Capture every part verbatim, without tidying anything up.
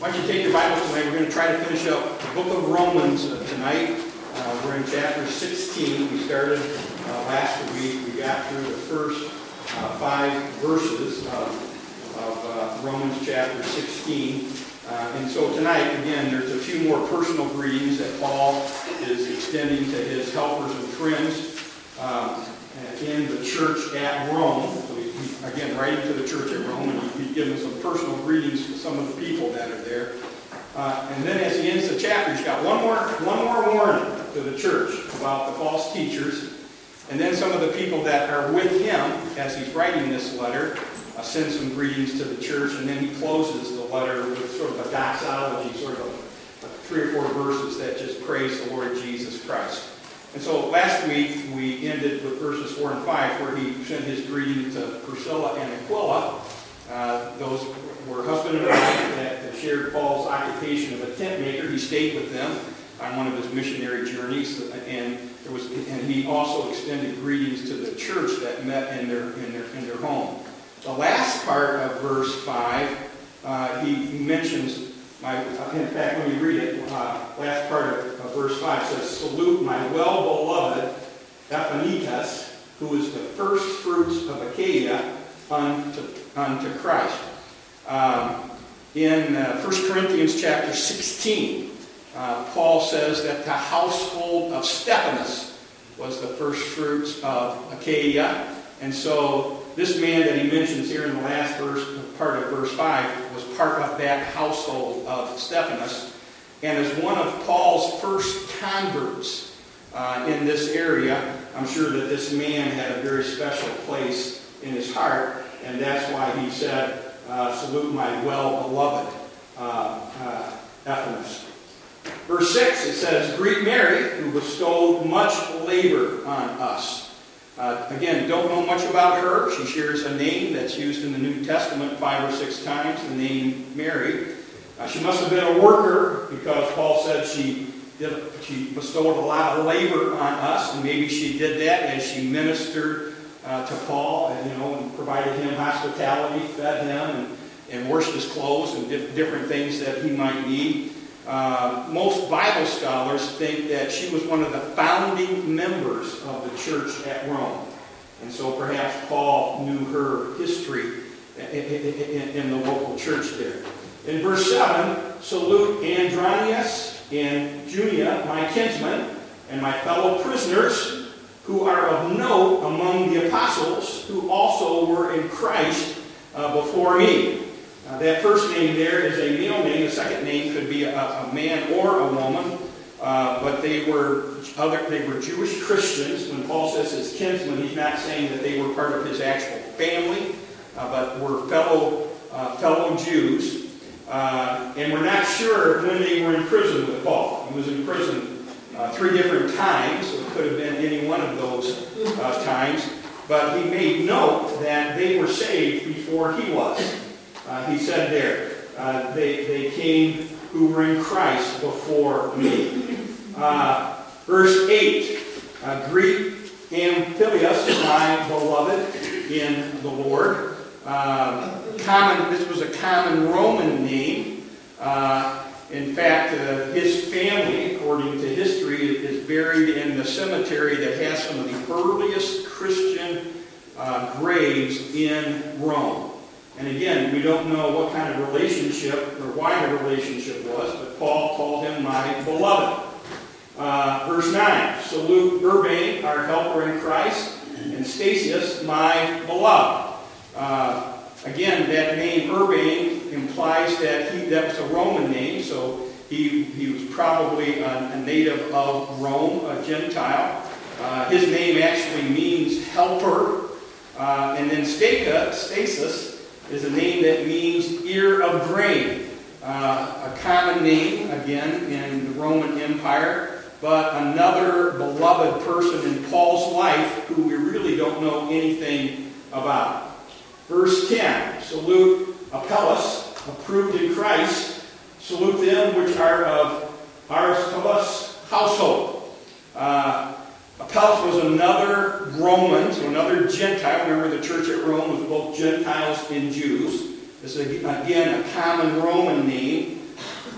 Why don't you take your Bibles tonight? We're going to try to finish up the book of Romans uh, tonight. Uh, we're in chapter sixteen. We started uh, last week. We got through the first uh, five verses of, of uh, Romans chapter sixteen. Uh, and so tonight, again, there's a few more personal greetings that Paul is extending to his helpers and friends um, in the church at Rome. So he, he, again, writing to the church at Rome, and he, he's giving some personal greetings to some of the people that are there. Uh, and then as he ends the chapter, he's got one more, one more warning to the church about the false teachers. And then some of the people that are with him as he's writing this letter uh, send some greetings to the church. And then he closes the letter with sort of a doxology, sort of a, a three or four verses that just praise the Lord Jesus Christ. And so last week we ended with verses four and five, where he sent his greeting to Priscilla and Aquila. Uh, those were husband and wife that shared Paul's occupation of a tent maker. He stayed with them on one of his missionary journeys, and there was, and he also extended greetings to the church that met in their in their in their home. The last part of verse five, uh, he mentions. My, in fact, when you read it, uh, last part of, of verse five says, "Salute my well-beloved Epaphras, who is the first fruits of Achaia unto, unto Christ." Um, in uh, First Corinthians chapter sixteen, uh, Paul says that the household of Stephanas was the first fruits of Achaia. And so this man that he mentions here in the last verse, part of verse five, was part of that household of Stephanas, and is one of Paul's first converts uh, in this area. I'm sure that this man had a very special place in his heart, and that's why he said, uh, "Salute my well-beloved uh, uh, Epaphras." Verse six, it says, "Greet Mary, who bestowed much labor on us." Uh, again, don't know much about her. She shares a name that's used in the New Testament five or six times, the name Mary. Uh, she must have been a worker, because Paul said she did, she bestowed a lot of labor on us, and maybe she did that as she ministered uh, to Paul, and you know, and provided him hospitality, fed him, and, and washed his clothes, and did different things that he might need. Uh, most Bible scholars think that she was one of the founding members of the church at Rome. And so perhaps Paul knew her history in, in, in the local church there. In verse seven, "Salute Andronius and Junia, my kinsmen, and my fellow prisoners, who are of note among the apostles, who also were in Christ uh, before me." Uh, that first name there is a male name. The second name could be a, a man or a woman. Uh, but they were other. They were Jewish Christians. When Paul says his kinsmen, he's not saying that they were part of his actual family, uh, but were fellow uh, fellow Jews. Uh, and we're not sure when they were in prison with Paul. He was in prison uh, three different times. So it could have been any one of those uh, times. But he made note that they were saved before he was. Uh, he said there, uh, they, they came who were in Christ before me. Uh, verse eight, uh, "Greet Amphilius, my beloved in the Lord." Uh, common, this was a common Roman name. Uh, in fact, uh, his family, according to history, is buried in the cemetery that has some of the earliest Christian uh, graves in Rome. And again, we don't know what kind of relationship or why the relationship was, but Paul called him my beloved. Uh, verse nine, "Salute Urbain, our helper in Christ, and Stasius, my beloved." Uh, again, that name Urbain implies that he that was a Roman name, so he, he was probably a, a native of Rome, a Gentile. Uh, his name actually means helper. Uh, and then Staka, Stasis, is a name that means ear of grain. Uh, a common name, again, in the Roman Empire, but another beloved person in Paul's life who we really don't know anything about. Verse ten, "Salute Apelles, approved in Christ. Salute them which are of Aristobulus' household." Uh, Apelles was another Roman, so another Gentile. Remember, the church at Rome was both Gentiles and Jews. This is, again, a common Roman name.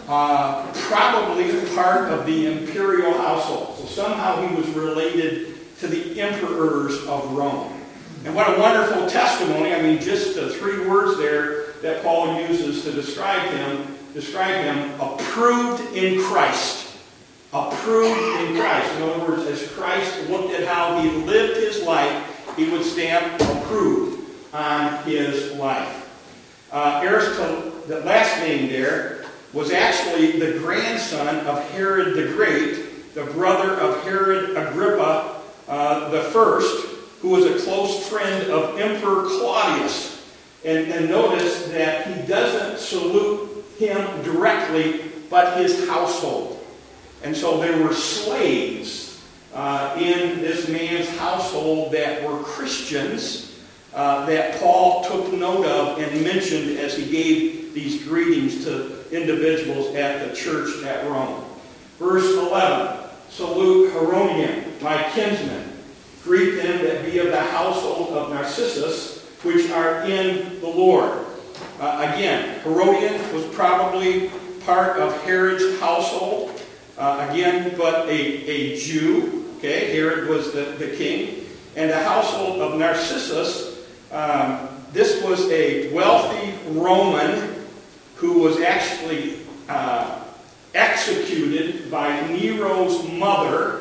uh, probably part of the imperial household. So somehow he was related to the emperors of Rome. And what a wonderful testimony. I mean, just the three words there that Paul uses to describe him, describe him, approved in Christ. Approved in Christ. In other words, as Christ looked at how he lived his life, he would stamp approved on his life. Uh, Aristobulus, the last name there, was actually the grandson of Herod the Great, the brother of Herod Agrippa uh, the First, who was a close friend of Emperor Claudius. And, and notice that he doesn't salute him directly, but his household. And so there were slaves uh, in this man's household that were Christians uh, that Paul took note of and mentioned as he gave these greetings to individuals at the church at Rome. Verse eleven, salute Herodion, my kinsman. Greet them that be of the household of Narcissus, which are in the Lord. Uh, again, Herodion was probably part of Herod's household. Uh, again, but a, a Jew. Okay, Herod was the, the king. And the household of Narcissus, um, this was a wealthy Roman who was actually uh, executed by Nero's mother.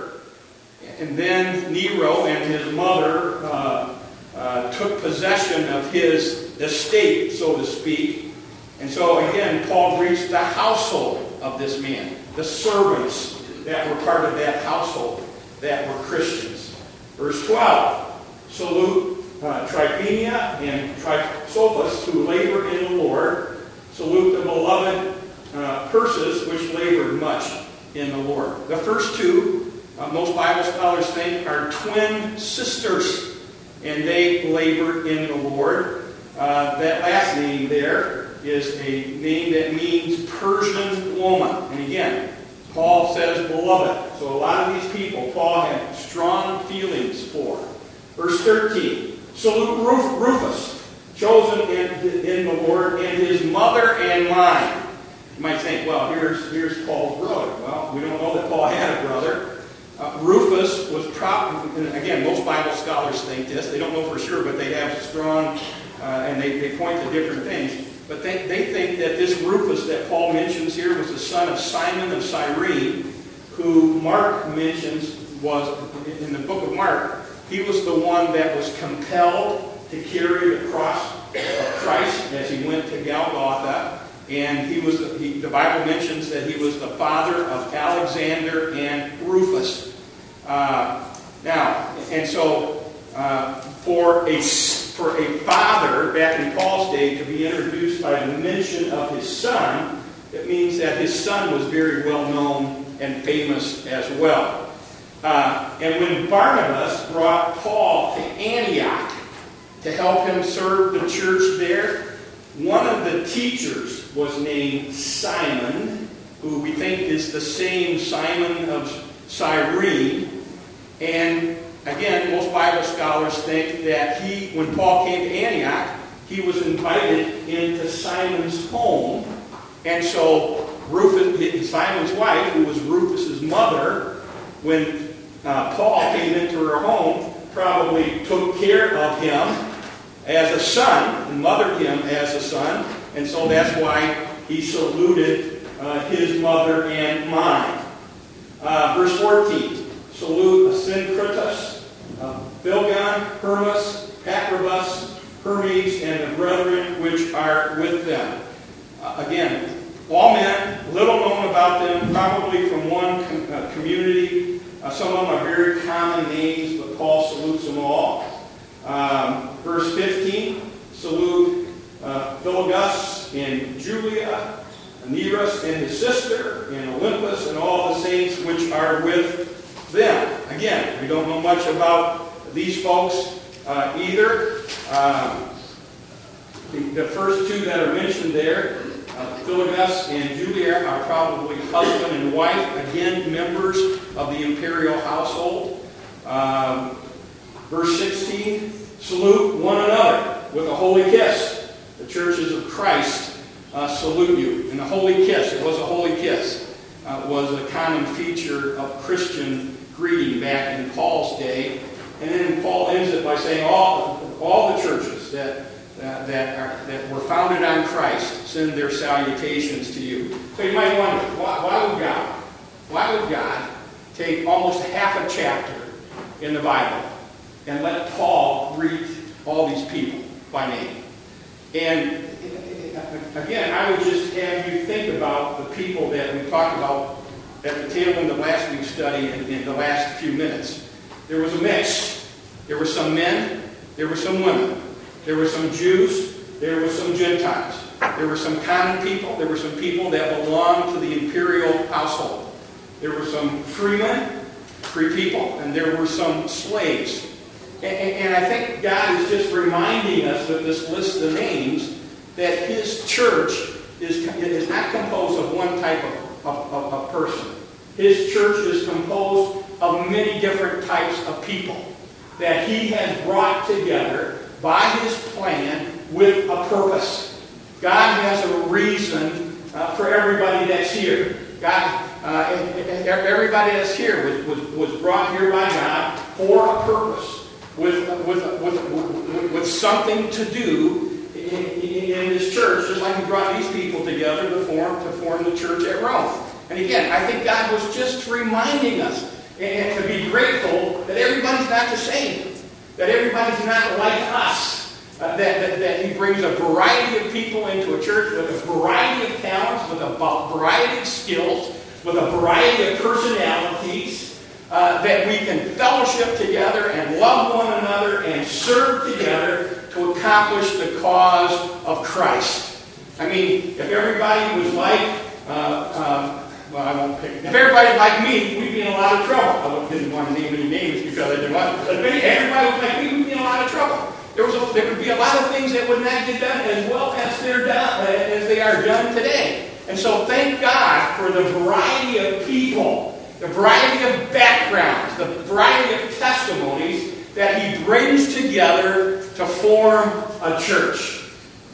And then Nero and his mother uh, uh, took possession of his estate, so to speak. And so again, Paul greets the household of this man, the servants that were part of that household that were Christians. Verse twelve, salute uh, Tryphena and Tryphosa, who labor in the Lord. Salute the beloved uh, Persis, which labored much in the Lord. The first two, Uh, most Bible scholars think, are twin sisters, and they labor in the Lord. Uh, that last name there is a name that means Persian woman. And again, Paul says beloved. So a lot of these people Paul had strong feelings for. Verse thirteen, salute Ruf- Rufus, chosen in, in the Lord, and his mother and mine. You might think, well, here's, here's Paul's brother. Well, we don't know that Paul had a brother. Uh, Rufus was probably, again, most Bible scholars think this. They don't know for sure, but they have strong, uh, and they, they point to different things. But they, they think that this Rufus that Paul mentions here was the son of Simon of Cyrene, who Mark mentions was, in the book of Mark, he was the one that was compelled to carry the cross of Christ as he went to Golgotha. And he was, the, he, the Bible mentions that he was the father of Alexander and Rufus. Uh, now, and so uh, for a for a father back in Paul's day to be introduced by the mention of his son, it means that his son was very well known and famous as well. Uh, and when Barnabas brought Paul to Antioch to help him serve the church there, one of the teachers was named Simon, who we think is the same Simon of Cyrene. And again, most Bible scholars think that he, when Paul came to Antioch, he was invited into Simon's home. And so Rufus, Simon's wife, who was Rufus's mother, when uh, Paul came into her home, probably took care of him as a son, and mothered him as a son, and so that's why he saluted uh, his mother and mine. Uh, verse fourteen, salute Asyncritus, uh, Philgon, Hermas, Patrobus, Hermes, and the brethren which are with them. Uh, again, all men, little known about them, probably from one com- uh, community. Uh, some of them are very common names, but Paul salutes them all. Um, verse fifteen, salute uh, Philologus and Julia, Nereus and his sister, and Olympus, and all the saints which are with them. Again, we don't know much about these folks uh, either. Um, the, the first two that are mentioned there, uh, Philologus and Julia, are probably husband and wife, again, members of the imperial household. Um, Verse sixteen, salute one another with a holy kiss. The churches of Christ uh, salute you. And the holy kiss, it was a holy kiss uh, was a common feature of Christian greeting back in Paul's day. And then Paul ends it by saying all, all the churches that, uh, that, are, that were founded on Christ send their salutations to you. So you might wonder, why, why would God, why would God take almost half a chapter in the Bible and let Paul greet all these people by name? And again, I would just have you think about the people that we talked about at the tail end of last week's study in, in the last few minutes. There was a mix. There were some men, there were some women, there were some Jews, there were some Gentiles. There were some common people, there were some people that belonged to the imperial household. There were some freemen, free people, and there were some slaves. And, and I think God is just reminding us with this list of names that His church is, is not composed of one type of, of, of, of person. His church is composed of many different types of people that He has brought together by His plan with a purpose. God has a reason uh, for everybody that's here. God, uh, everybody that's here was, was, was brought here by God for a purpose, with, with, with, with, with something to do in, in this church, just like He brought these people together to form, to form the church at Rome. And again, I think God was just reminding us and to be grateful that everybody's not the same, that everybody's not like us, uh, that, that, that He brings a variety of people into a church with a variety of talents, with a variety of skills, with a variety of personalities, uh, that we can fellowship together and love one another and serve together to accomplish the cause of Christ. I mean, if everybody was like... Uh, um, Well, I won't pick. If everybody like me, we'd be in a lot of trouble. I didn't want to name any names because I didn't want to. But if everybody was like me, we'd be in a lot of trouble. There was a, there would be a lot of things that would not get done as well as they're done as they are done today. And so, thank God for the variety of people, the variety of backgrounds, the variety of testimonies that He brings together to form a church,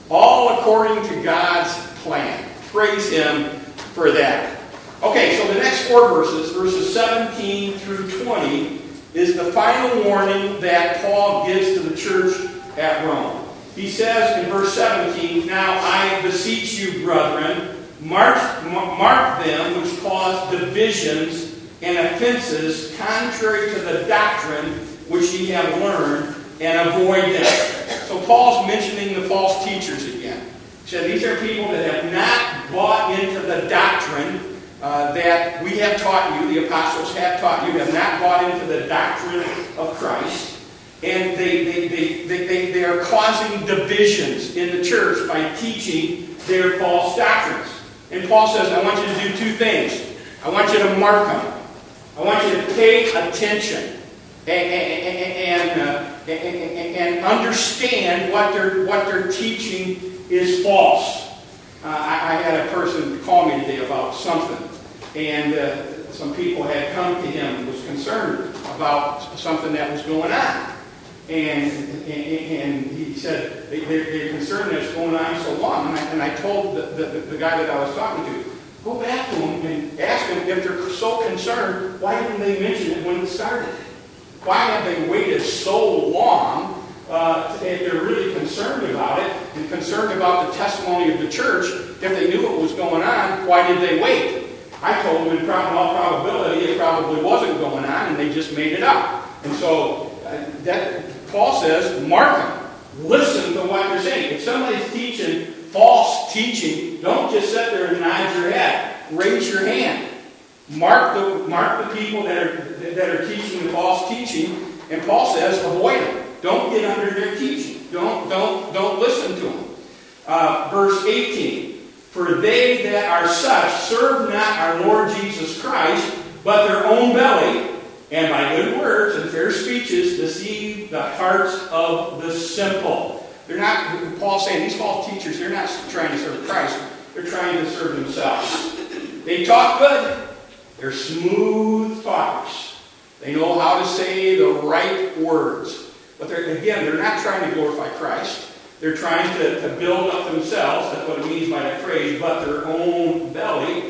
all according to God's plan. Praise Him for that. Okay, so the next four verses, verses seventeen through twenty, is the final warning that Paul gives to the church at Rome. He says in verse seventeen, "Now I beseech you, brethren, mark, mark them which cause divisions and offenses contrary to the doctrine which ye have learned, and avoid them." So Paul's mentioning the false teachers again. He said these are people that have not bought into the doctrine Uh, that we have taught you, the apostles have taught you, have not bought into the doctrine of Christ. And they, they, they, they, they, they are causing divisions in the church by teaching their false doctrines. And Paul says, I want you to do two things. I want you to mark them. I want you to pay attention and, and, and, uh, and, and understand what they're, what they're teaching is false. Uh, I, I had a person call me today about something, and uh, some people had come to him and was concerned about something that was going on. And, and, and he said they, they're, they're concerned that it's going on so long. And I, and I told the, the, the guy that I was talking to, go back to him and ask him if they're so concerned, why didn't they mention it when it started? Why have they waited so long? Uh, if they're really concerned about it and concerned about the testimony of the church, if they knew what was going on, why did they wait? I told them in all probability it probably wasn't going on and they just made it up. And so uh, that Paul says, mark them. Listen to what they're saying. If somebody's teaching false teaching, don't just sit there and nod your head. Raise your hand. Mark the, mark the people that are, that are teaching the false teaching. And Paul says, avoid them. Don't get under their teaching. Don't, don't, don't listen to them. Uh, verse eighteen. For they that are such serve not our Lord Jesus Christ, but their own belly, and by good words and fair speeches deceive the hearts of the simple. They're not, Paul's saying, these false teachers, they're not trying to serve Christ. They're trying to serve themselves. They talk good. They're smooth talkers. They know how to say the right words. But they're, again, they're not trying to glorify Christ. They're trying to, to build up themselves. That's what it means by that phrase, but their own belly.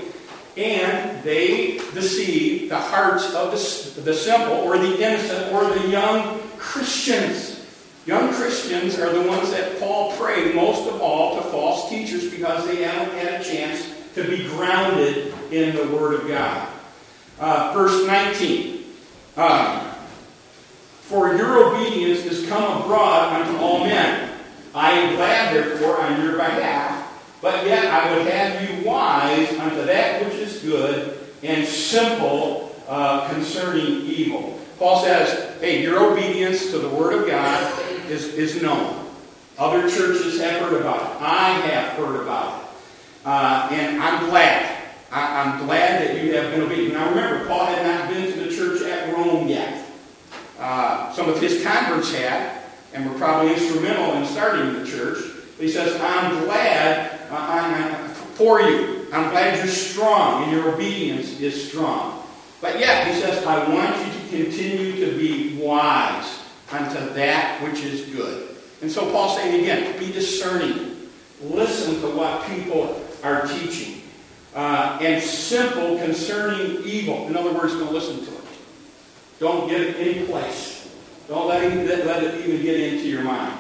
and they deceive the hearts of the, the simple or the innocent or the young Christians. Young Christians are the ones that Paul prayed most of all to false teachers because they haven't had a chance to be grounded in the Word of God. Uh, verse nineteen. Um, For your obedience is come abroad unto all men. I am glad, therefore, on your behalf, but yet I would have you wise unto that which is good and simple uh, concerning evil. Paul says, hey, your obedience to the Word of God is, is known. Other churches have heard about it. I have heard about it. Uh, and I'm glad. I, I'm glad that you have been obedient. Now remember, Paul had not been to the church at Rome yet. Uh, some of his converts had, and were probably instrumental in starting the church. But he says, I'm glad uh, I'm, I'm for you. I'm glad you're strong, and your obedience is strong. But yet, he says, I want you to continue to be wise unto that which is good. And so Paul's saying again, be discerning. Listen to what people are teaching. Uh, and simple concerning evil. In other words, don't listen to it. Don't give it any place. Don't let it, let it even get into your mind.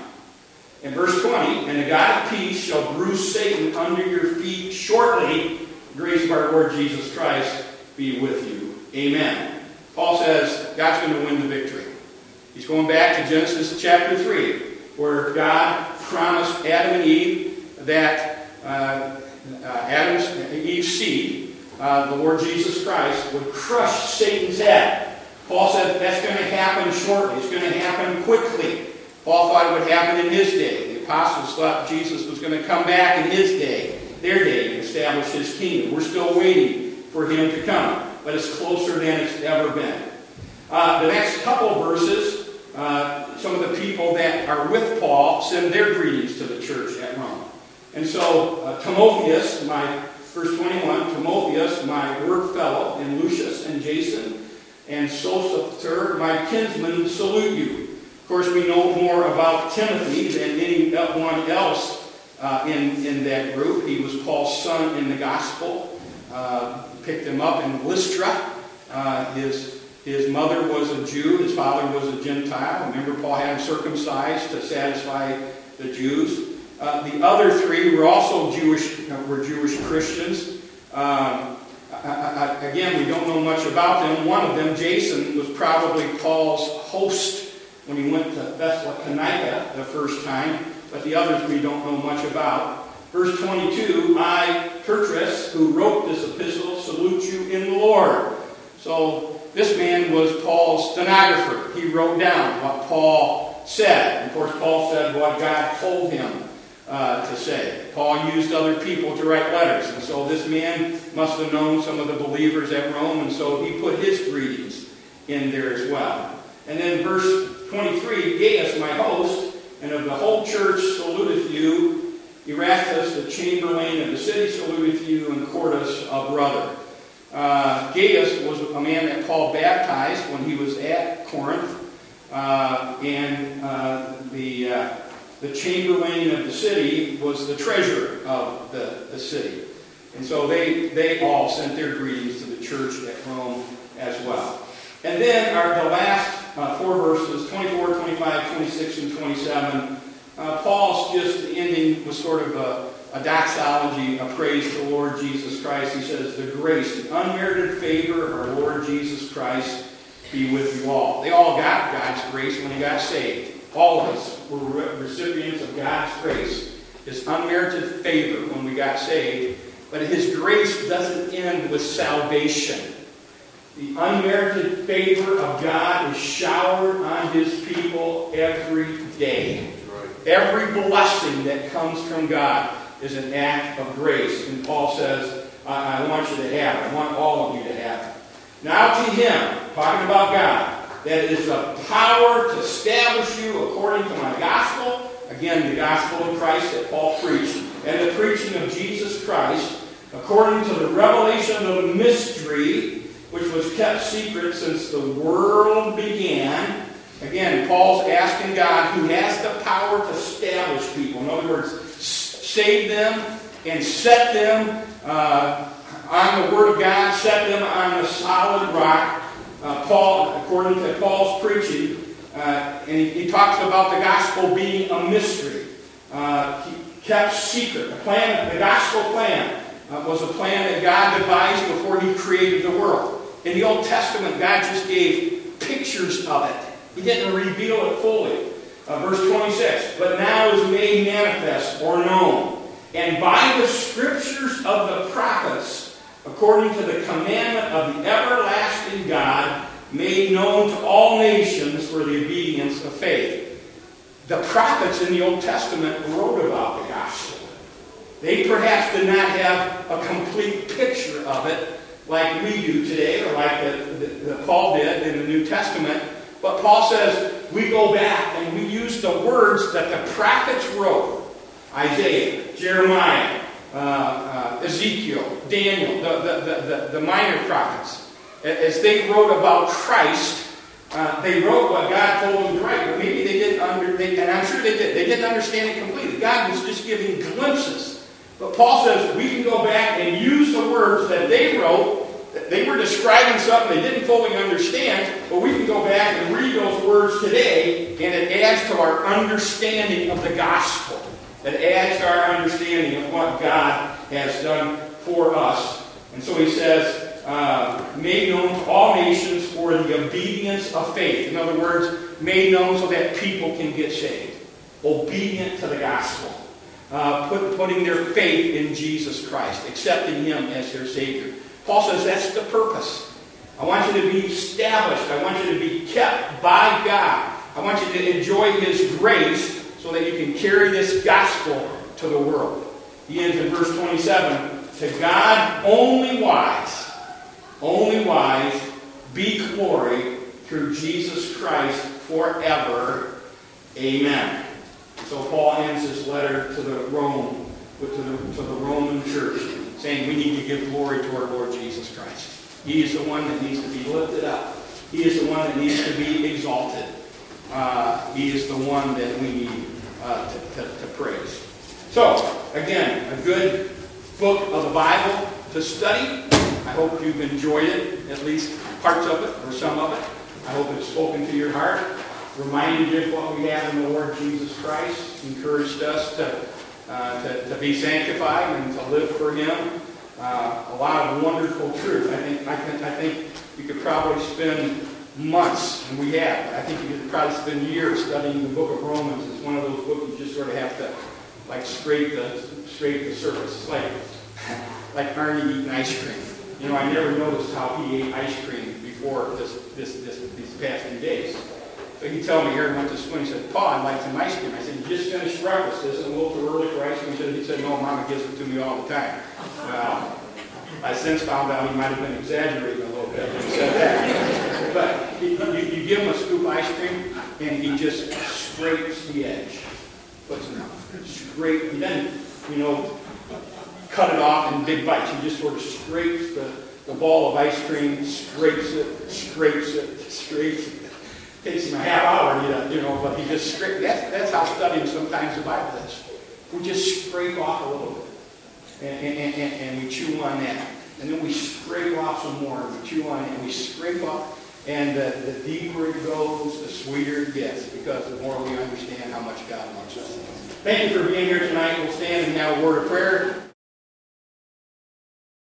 In verse twenty, and the God of peace shall bruise Satan under your feet shortly. The grace of our Lord Jesus Christ be with you. Amen. Paul says God's going to win the victory. He's going back to Genesis chapter three, where God promised Adam and Eve that uh, uh, Adam's Eve's seed, uh, the Lord Jesus Christ, would crush Satan's head. Paul said that's going to happen shortly. It's going to happen quickly. Paul thought it would happen in his day. The apostles thought Jesus was going to come back in his day, their day, and establish his kingdom. We're still waiting for him to come, but it's closer than it's ever been. Uh, the next couple of verses, uh, some of the people that are with Paul send their greetings to the church at Rome. And so uh, Timotheus, my verse twenty-one, Timotheus, my work fellow, and Lucius and Jason, and Sosipater, my kinsmen, salute you. Of course, we know more about Timothy than anyone else uh, in, in that group. He was Paul's son in the gospel. Uh, picked him up in Lystra. Uh, his, his mother was a Jew. His father was a Gentile. Remember, Paul had him circumcised to satisfy the Jews. Uh, the other three were also Jewish, uh, were Jewish Christians. Um, I, I, again, we don't know much about them. One of them, Jason, was probably Paul's host when he went to Thessalonica the first time, but the others we don't know much about. Verse twenty-two, I, Tertius, who wrote this epistle, salute you in the Lord. So this man was Paul's stenographer. He wrote down what Paul said. And of course, Paul said what God told him Uh, to say. Paul used other people to write letters, and so this man must have known some of the believers at Rome, and so he put his greetings in there as well. And then verse twenty-three, Gaius, my host, and of the whole church saluteth you. Erastus, the chamberlain of the city, saluteth you, and Quartus, a brother. Uh, Gaius was a man that Paul baptized when he was at Corinth, uh, and uh, the uh, The chamberlain of the city was the treasurer of the, the city. And so they, they all sent their greetings to the church at Rome as well. And then our, the last uh, four verses, twenty-four, twenty-five, twenty-six, and twenty-seven, uh, Paul's just ending with sort of a, a doxology, a praise to the Lord Jesus Christ. He says, the grace, the unmerited favor of our Lord Jesus Christ be with you all. They all got God's grace when they got saved. All of us were recipients of God's grace, His unmerited favor when we got saved. But His grace doesn't end with salvation. The unmerited favor of God is showered on His people every day. Every blessing that comes from God is an act of grace. And Paul says, I, I want you to have it. I want all of you to have it. Now to Him, talking about God, that is the power to establish you according to my gospel. Again, the gospel of Christ that Paul preached. And the preaching of Jesus Christ, according to the revelation of the mystery, which was kept secret since the world began. Again, Paul's asking God, who has the power to establish people. In other words, save them and set them uh, on the Word of God, set them on the solid rock. Uh, Paul, according to Paul's preaching, uh, and he, he talks about the gospel being a mystery. Uh, he kept secret. The plan, the gospel plan, uh, was a plan that God devised before He created the world. In the Old Testament, God just gave pictures of it. He didn't reveal it fully. Uh, verse twenty-six, but now is made manifest or known, and by the scriptures of the prophets, according to the commandment of the everlasting God, made known to all nations for the obedience of faith. The prophets in the Old Testament wrote about the gospel. They perhaps did not have a complete picture of it like we do today, or like the, the, the Paul did in the New Testament. But Paul says we go back and we use the words that the prophets wrote. Isaiah, Jeremiah, uh, uh, Ezekiel, Daniel, the, the, the, the, the minor prophets. As they wrote about Christ, uh, they wrote what God told them to write. But maybe they didn't under, they, and I'm sure they did. They didn't understand it completely. God was just giving glimpses. But Paul says we can go back and use the words that they wrote. They were describing something they didn't fully understand, but we can go back and read those words today, and it adds to our understanding of the gospel. It adds to our understanding of what God has done for us. And so he says, uh, made known to all nations for the obedience of faith. In other words, made known so that people can get saved. Obedient to the gospel. Uh, put, putting their faith in Jesus Christ. Accepting Him as their Savior. Paul says that's the purpose. I want you to be established. I want you to be kept by God. I want you to enjoy His grace so that you can carry this gospel to the world. He ends in verse twenty-seven. To God only wise, only wise, be glory through Jesus Christ forever. Amen. So Paul ends his letter to the Rome, to the, to the Roman church, saying we need to give glory to our Lord Jesus Christ. He is the one that needs to be lifted up. He is the one that needs to be exalted. Uh, he is the one that we need uh, to, to, to praise. So, again, a good book of the Bible to study. I hope you've enjoyed it, at least parts of it, or some of it. I hope it's spoken to your heart, reminded you of what we have in the Lord Jesus Christ, encouraged us to Uh, to, to be sanctified and to live for Him. Uh, a lot of wonderful truth. I think I, can, I think you could probably spend months, and we have. I think you could probably spend years studying the book of Romans. It's one of those books you just sort of have to, like, scrape the scrape the surface. It's like like Arnie eating ice cream. You know, I never noticed how he ate ice cream before this this, this these past few days. So he told me here, he went to school, and he said, Paul, I'd like some ice cream. I said, you just finished breakfast. Isn't it a little too early for ice cream? He said, no, Mama gives it to me all the time. Well, I since found out he might have been exaggerating a little bit when he said that. But he, you, you give him a scoop of ice cream, and he just scrapes the edge. Puts it out. Scrape. He doesn't, you know, cut it off in big bites. He just sort of scrapes the, the ball of ice cream, scrapes it, scrapes it, scrapes it. Takes him a half hour, you know, you know but he just scrapes. That's, that's how studying sometimes the Bible is. We just scrape off a little bit, and, and, and, and we chew on that. And then we scrape off some more, and we chew on it, and we scrape off. And the, the deeper it goes, the sweeter it gets, because the more we understand how much God loves us. Thank you for being here tonight. We'll stand and have a word of prayer.